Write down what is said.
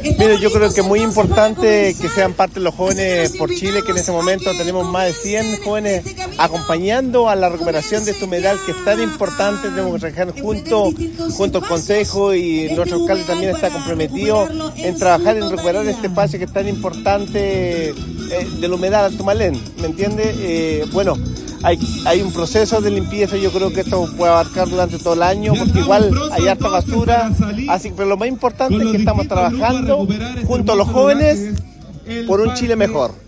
Mire, yo creo que es muy importante que sean parte los jóvenes por Chile, que en este momento tenemos más de 100 jóvenes acompañando a la recuperación de este humedal que es tan importante. Tenemos que trabajar junto al Consejo, y nuestro alcalde también está comprometido en trabajar en recuperar este espacio que es tan importante del humedal Alto Malén, ¿me entiende? Bueno, hay un proceso de limpieza. Yo creo que esto puede abarcar durante todo el año, porque igual hay harta basura, así que lo más importante es que estamos trabajando junto a los jóvenes por un Chile mejor.